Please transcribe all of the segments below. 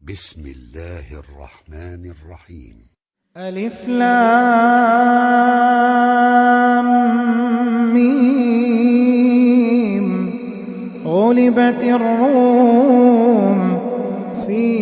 بسم الله الرحمن الرحيم. ألف لام ميم. غلبت الروم في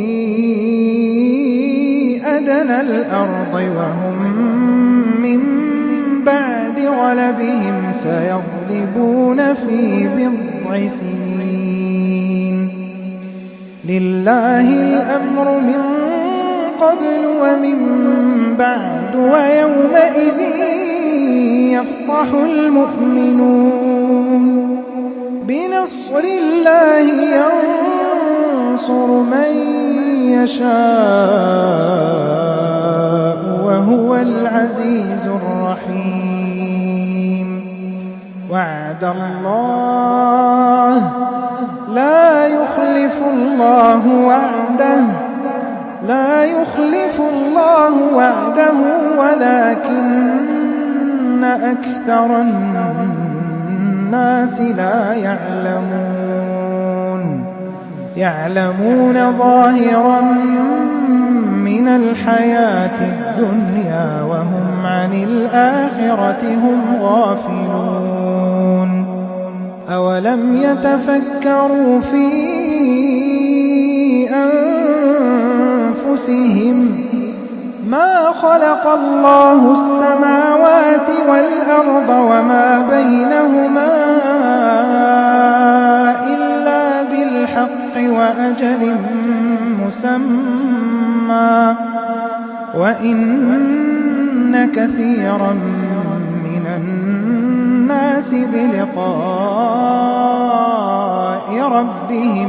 أدنى الأرض وهم من بعد غلبهم سيغلبون في بضع سنين. لله الأمر من قبل ومن بعد ويومئذ يفرح المؤمنون. بنصر الله ينصر من يشاء وهو العزيز الرحيم. وعد الله لا يخلف الله وعده ولكن أكثر الناس لا يعلمون ظاهرا من الحياة الدنيا وهم عن الآخرة هم غافلون. أولم يتفكروا في أنفسهم ما خلق الله السماوات والأرض وما بينهما إلا بالحق وأجل مسمى وإن كثيرا من الناس بلقاء ربهم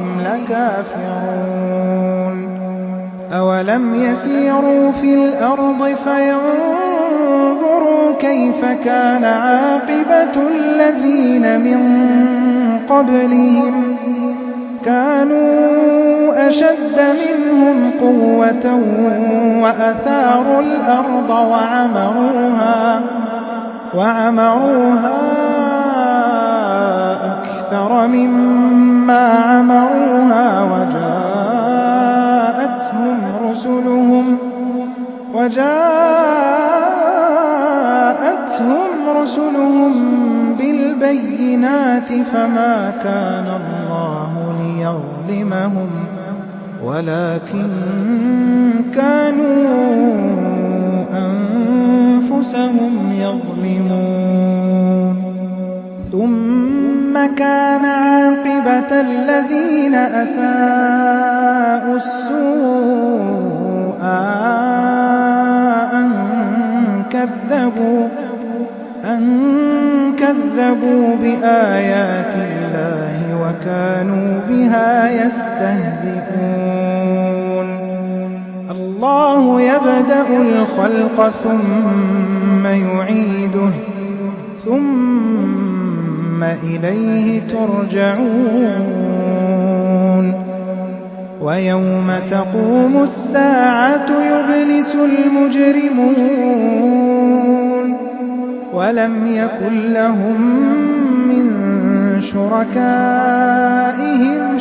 لكافرون. أولم يسيروا في الأرض فينظروا كيف كان عاقبة الذين من قبلهم كانوا أشد منهم قوة وأثاروا الأرض وعمروها أكثر مما عمروها وجاءتهم رسلهم بالبينات فما كان الله ليظلمهم ولكن كانوا أنفسهم يظلمون. ثم كان عاقبة الذين أساءوا السوء أن كذبوا بآيات الله وكانوا بها يستهزئون. الله يبدأ الخلق ثم يعيده ثم إليه ترجعون. ويوم تقوم الساعة يبلس المجرمون ولم يكن لهم من شركائهم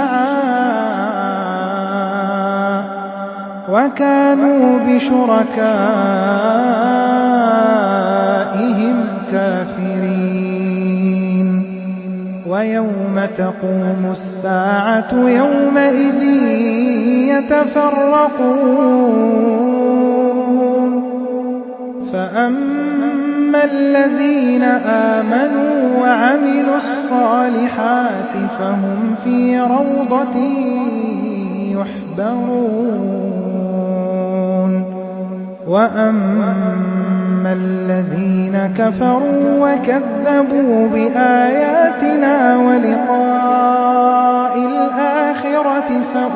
شفعاء وكانوا بشركائهم كافرين. ويوم تقوم الساعة يومئذ يتفرقون. فأما الذين آمنوا وعملوا الصالحات فهم في روضة يحبرون. وأما الذين كفروا وكذبوا بآياتنا ولقاء الآخرة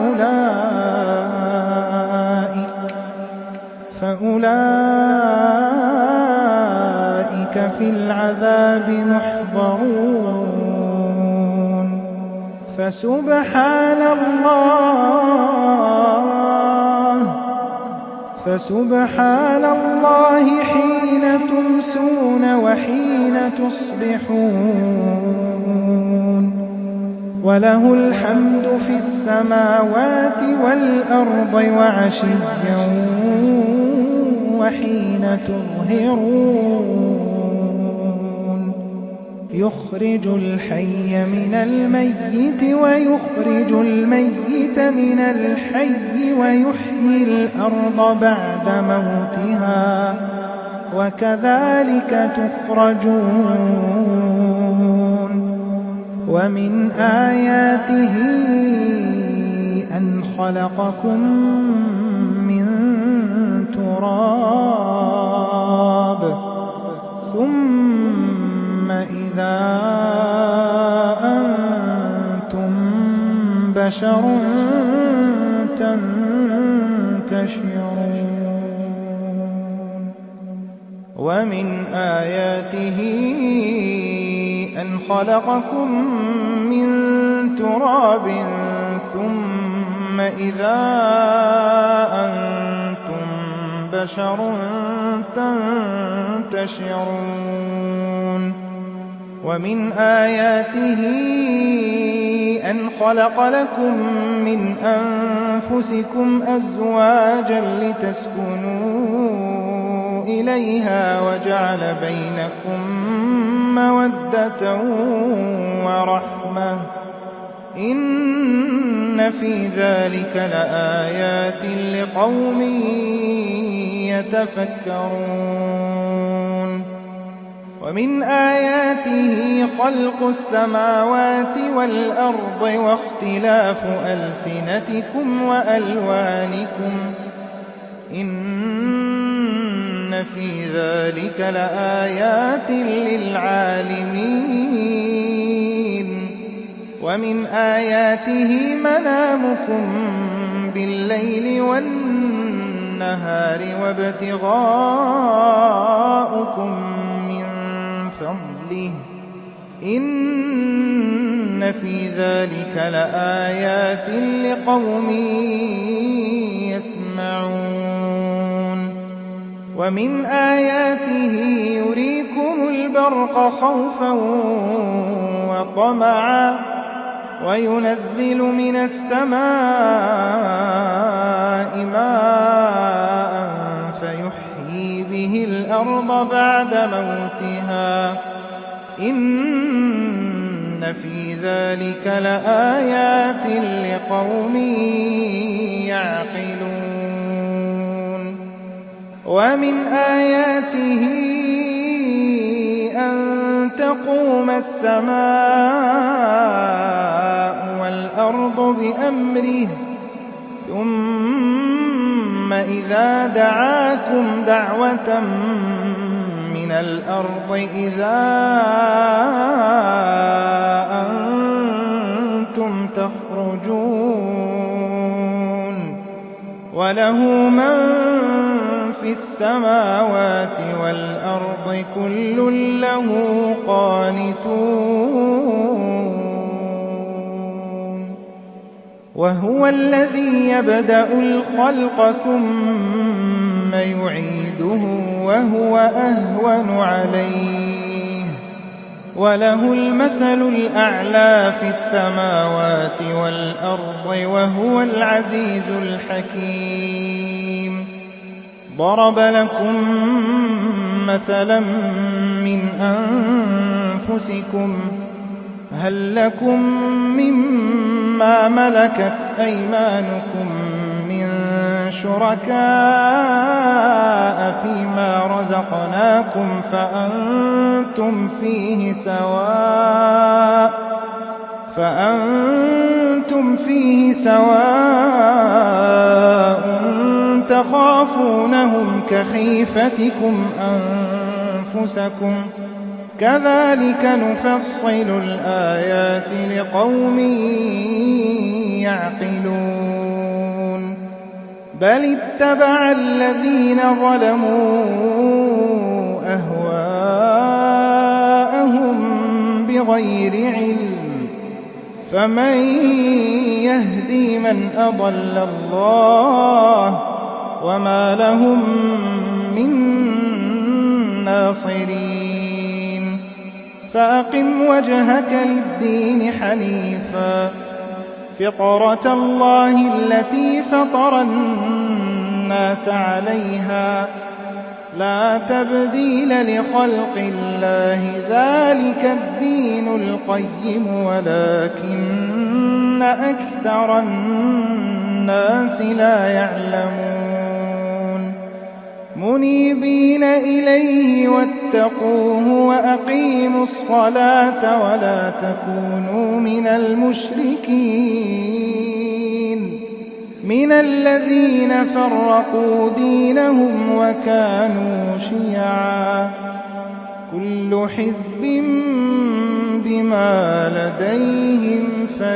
فأولئك في العذاب محضرون. فسبحان الله حين تمسون وحين تصبحون وله الحمد في السماوات والأرض وعشيا وحين تظهرون يخرج الحي من الميت ويخرج الميت من الحي ويحيي الأرض بعد موتها وكذلك تخرجون ومن آياته أن خلقكم من تراب ثم إذا أنتم بشر تنتشرون ومن آياته أن خلقكم من تراب ثم إذا أنتم بشر تنتشرون ومن آياته أن خلق لكم من أنفسكم أزواجا لتسكنوا إليها وجعل بينكم مودة ورحمة إن في ذلك لآيات لقوم يتفكرون ومن آياته خلق السماوات والأرض واختلاف ألسنتكم وألوانكم إن في ذلك لآيات للعالمين ومن آياته منامكم بالليل والنهار وابتغاؤكم من فضله إن في ذلك لآيات لقوم يسمعون ومن آياته يريكم البرق خوفا وطمعا وينزل من السماء ماء فيحيي به الأرض بعد موتها إن في ذلك لآيات لقوم يعقلون ومن آياته أن تقوم السماء والأرض بأمره ثم إذا دعاكم دعوة من الأرض إذا أنتم تخرجون وله من في السماوات والأرض كل له قانتون وهو الذي يبدأ الخلق ثم يعيده وهو أهون عليه وله المثل الأعلى في السماوات والأرض وهو العزيز الحكيم ضرب لكم مثلا من أنفسكم هل لكم مما ملكت أيمانكم من شركاء فيما رزقناكم فأنتم فيه سواء تخافونهم كخيفتكم أنفسكم كذلك نفصل الآيات لقوم يعقلون بل اتبع الذين ظلموا أهواءهم بغير علم فمن يهدي من أضل الله وما لهم من ناصرين فأقم وجهك للدين حنيفا فطرة الله التي فطر الناس عليها لا تبديل لخلق الله ذلك الدين القيم ولكن أكثر الناس لا يعلمون منيبين إليه واتقوه وأقيموا الصلاة ولا تكونوا من المشركين من الذين فرقوا دينهم وكانوا شيعا كل حزب بما لديهم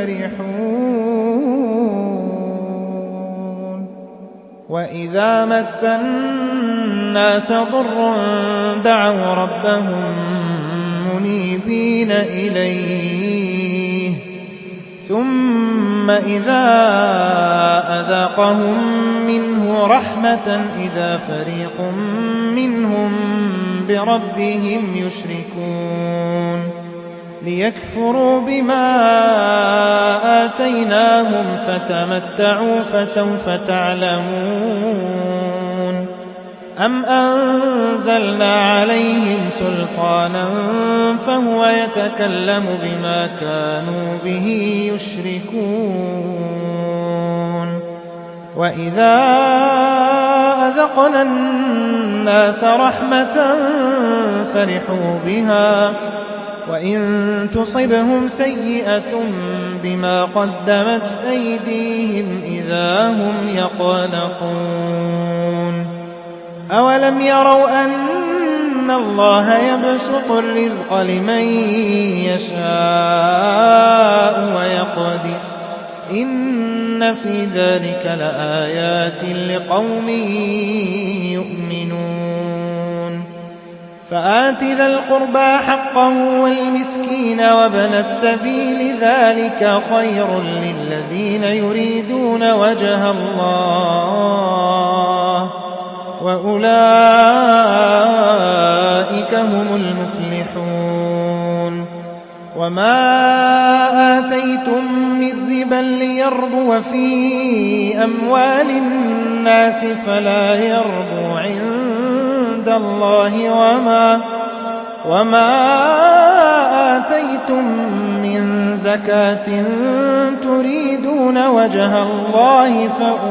فرحون وإذا مس الناس ضر دعوا ربهم منيبين إليه ثم إذا أذاقهم منه رحمة إذا فريق منهم بربهم يشركون ليكفروا بما آتيناهم فتمتعوا فسوف تعلمون أم أنزلنا عليهم سلطانا فهو يتكلم بما كانوا به يشركون وإذا أذقنا الناس رحمة فرحوا بها وإن تصبهم سيئة بما قدمت أيديهم إذا هم يقنطون أولم يروا أن الله يبسط الرزق لمن يشاء ويقدر إن في ذلك لآيات لقوم يؤمنون فآت ذا القربى حقه والمسكين وابن السبيل ذلك خير للذين يريدون وجه الله وأولئك هم المفلحون وما آتيتم من ربا ليربو في أموال الناس فلا يربو عند الله وما آتيتم من زكاة تريدون وجه الله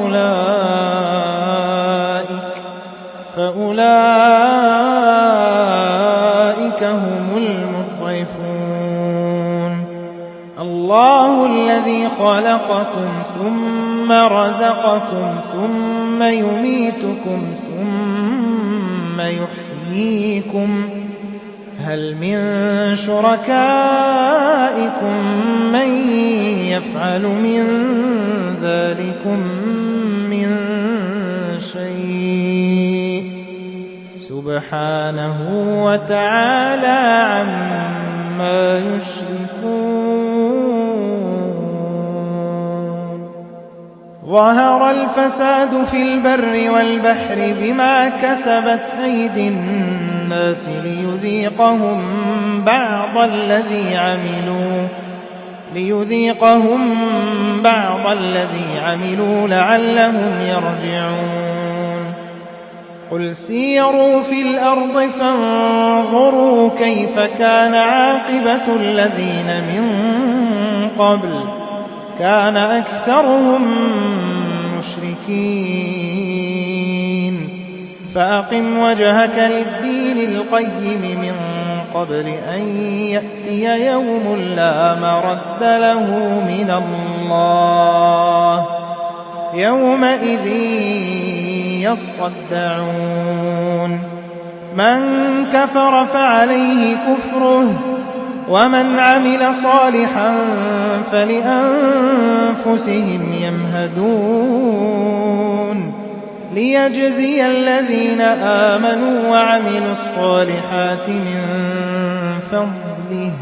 فأولئك هم المضعفون الله الذي خلقكم ثم رزقكم ثم يميتكم ثم يحييكم هل من شركائكم من يفعل من ذلكم من شيء سبحانه وتعالى عما يشركون ظهر الفساد في البر والبحر بما كسبت أيدي الناس ليذيقهم بعض الذي عملوا لعلهم يرجعون قل سيروا في الأرض فانظروا كيف كان عاقبة الذين من قبل كان أكثرهم مشركين فأقم وجهك للدين القيم من قبل أن يأتي يوم لا مرد له من الله يومئذ يصدعون من كفر فعليه كفره ومن عمل صالحا فلأنفسهم يمهدون ليجزي الذين آمنوا وعملوا الصالحات من فضله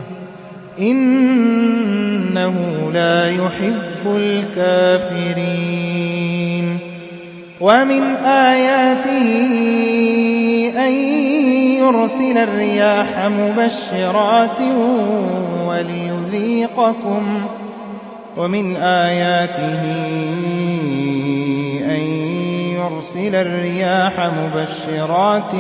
إنه لا يحب الكافرين ومن آياته أن يرسل الرياح مبشرات وليذيقكم ومن آياته أن يرسل الرياح مبشرات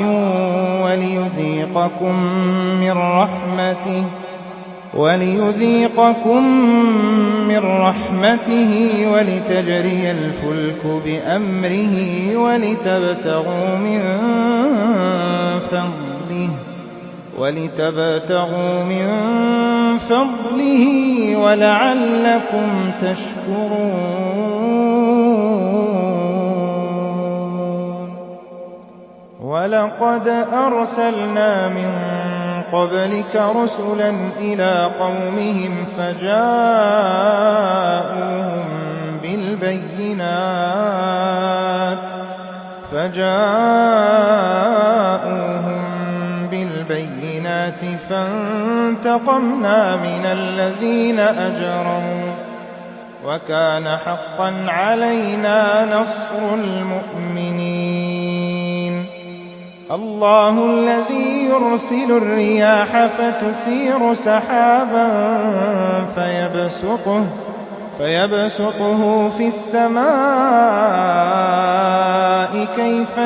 وليذيقكم من رحمته ولتجري الفلك بأمره ولتبتغوا من فضله ولعلكم تشكرون ولقد أرسلنا من قبلك رسلا إلى قومهم فجاءوهم بالبينات فانتقمنا من الذين أجرموا وكان حقا علينا نصر المؤمنين الله الذي يرسل الرياح فتثير سحابا فيبسطه في السماء كيف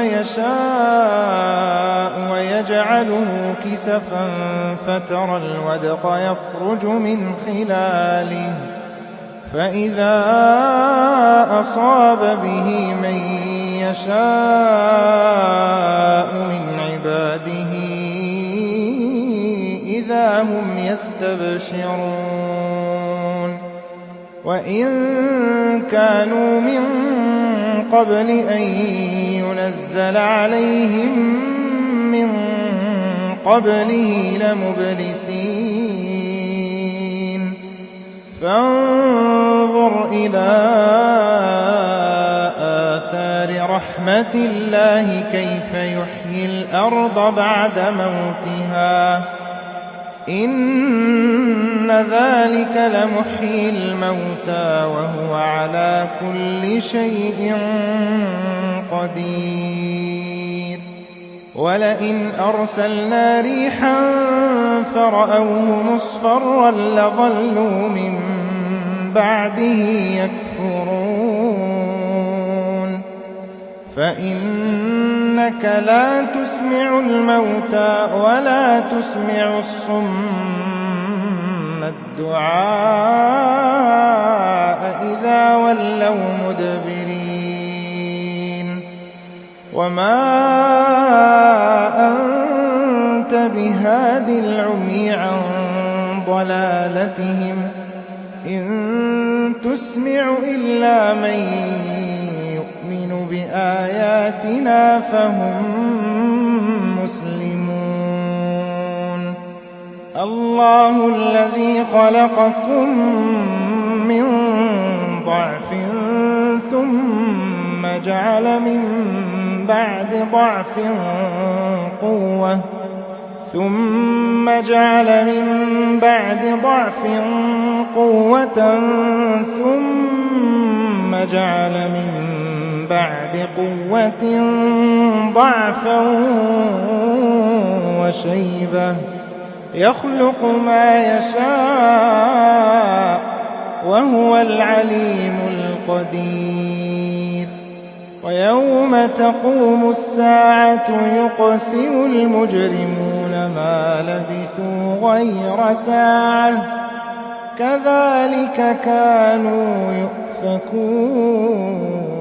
يشاء ويجعله كسفا فترى الودق يخرج من خلاله فإذا أصاب به من يشاء من عباده إذا هم يستبشرون وإن كانوا من قبل أن ينزل عليهم من قبله لمبلسين فانظر إلى آثار رحمة الله كيف يحيي الأرض بعد موتها إن ذلك لمحيي الموتى وهو على كل شيء قدير ولئن أرسلنا ريحا فرأوه مصفرا لظلوا من بعده يكفرون فإنك لا تسمع الموتى ولا تسمع الصم الدعاء إذا ولوا مدبرين وما أنت بهاد العمي عن ضلالتهم إن تسمع إلا من يؤمن بآياتنا فهم مسلمون الله الذي خلقكم من ضعف ثم جعل من بعد ضعف قوة ثم جعل من بعد ضعف قوة ثم جعل من بعد قوة ضعفا وشيبة يخلق ما يشاء وهو العليم القدير ويوم تقوم الساعة يقسم المجرمون ما لبثوا غير ساعة كذلك كانوا يؤفكون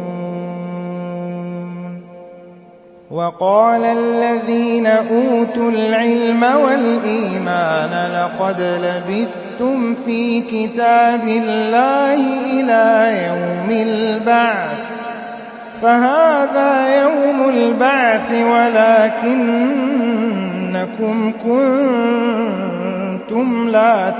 وقال الذين أوتوا العلم والإيمان لقد لبثتم في كتاب الله إلى يوم البعث فهذا يوم البعث ولكنكم كنتم لا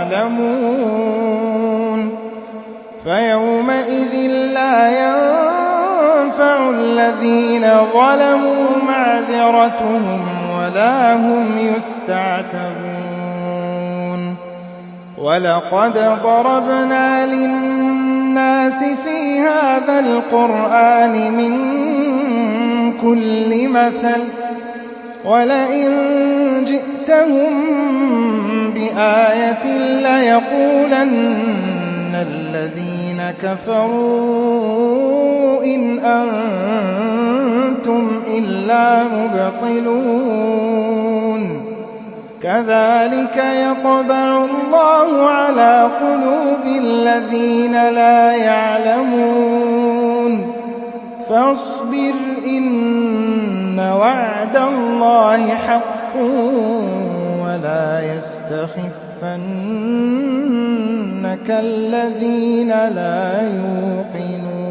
تعلمون فيومئذ لا ينفع الذين ظلموا معذرتهم ولا هم يستعتبون ولقد ضربنا للناس في هذا القرآن من كل مثل وَلَئِن جِئْتَهُم بِآيَةٍ لَّيَقُولَنَّ الَّذِينَ كَفَرُوا إِنْ أَنتُمْ إِلَّا مُبْطِلُونَ كَذَٰلِكَ يَطْبَعُ اللَّهُ عَلَىٰ قُلُوبِ الَّذِينَ لَا يَعْلَمُونَ فَاصْبِرْ إِنَّ وَعْدَ اللَّهِ حَقٌّ وَلَا يَسْتَخِفَّنَّكَ الَّذِينَ لَا يُوقِنُونَ